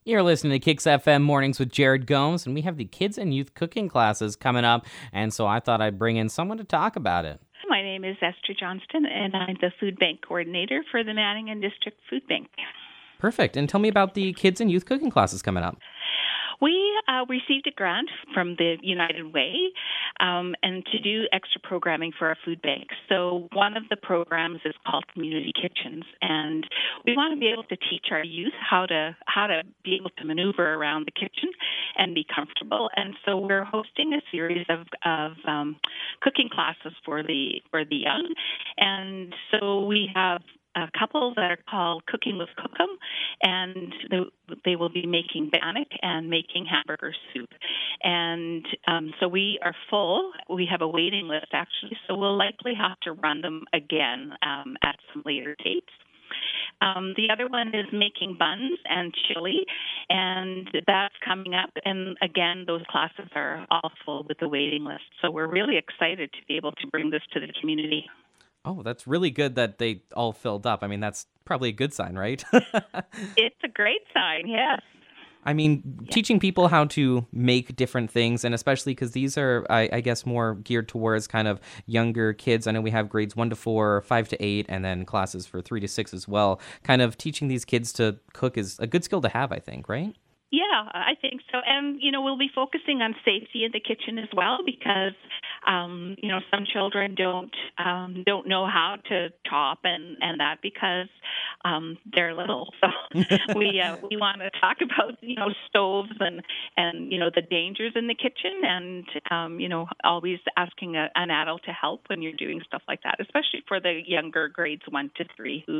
You're listening to Kicks FM Mornings with Jared Gomes, and we have the kids and youth cooking classes coming up, and so I thought I'd bring in someone to talk about it. My name is Esther Johnston, and I'm the food bank coordinator for the Manningham District Food Bank. Perfect. And tell me about the kids and youth cooking classes coming up. We received a grant from the United Way and to do extra programming for our food bank. So one of the programs is called Community Kitchens, and we want to be able to teach our youth how to be able to maneuver around the kitchen and be comfortable. And so we're hosting a series of cooking classes for the young, and so we have a couple that are called Cooking with Cookum, and they will be making bannock and making hamburger soup. And so we are full. We have a waiting list, actually, so we'll likely have to run them again at some later dates. The other one is making buns and chili, and that's coming up. And again, those classes are all full with the waiting list. So we're really excited to be able to bring this to the community. Oh, that's really good that they all filled up. I mean, that's probably a good sign, right? It's a great sign, yes. I mean, teaching people how to make different things, and especially because these are, I guess, more geared towards kind of younger kids. I know we have grades 1 to 4, 5 to 8, and then classes for 3 to 6 as well. Kind of teaching these kids to cook is a good skill to have, I think, right? Yeah, I think so. And, we'll be focusing on safety in the kitchen as well because, some children don't know how to chop and that because they're little. So we want to talk about, stoves and the dangers in the kitchen and, always asking an adult to help when you're doing stuff like that, especially for the younger grades 1 to 3 who,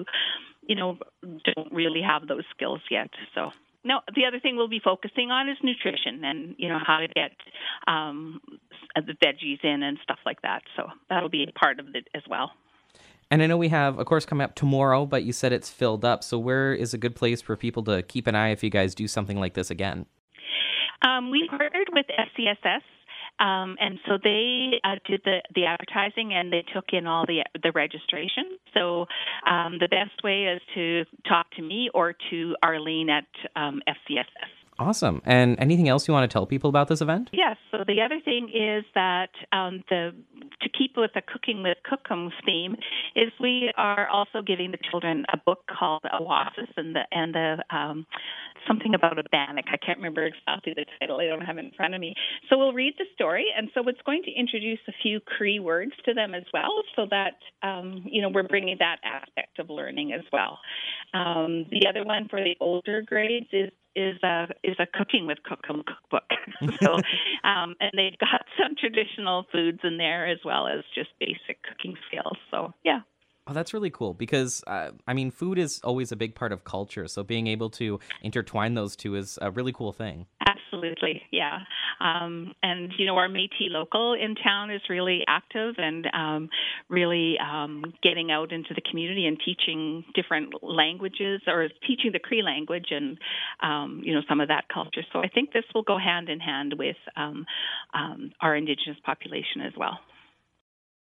don't really have those skills yet. So. No, the other thing we'll be focusing on is nutrition and, how to get the veggies in and stuff like that. So that'll be a part of it as well. And I know we have, of course, coming up tomorrow, but you said it's filled up. So where is a good place for people to keep an eye if you guys do something like this again? We partnered with FCSS. And so they did the advertising and they took in all the registration. So the best way is to talk to me or to Arlene at FCSS. Awesome. And anything else you want to tell people about this event? Yes. So the other thing is that to keep with the Cooking with Cookum theme is we are also giving the children a book called Oasis and the something about a bannock. I can't remember exactly the title. I don't have it in front of me. So we'll read the story, and so it's going to introduce a few Cree words to them as well, so that we're bringing that aspect of learning as well. The other one for the older grades is a Cooking with Cookum cookbook. So, and they've got some traditional foods in there as well as just basic cooking skills. So, yeah. Oh, that's really cool because, food is always a big part of culture. So being able to intertwine those two is a really cool thing. Absolutely, yeah. And, our Métis local in town is really active and really getting out into the community and teaching different languages or teaching the Cree language and, some of that culture. So I think this will go hand in hand with our Indigenous population as well.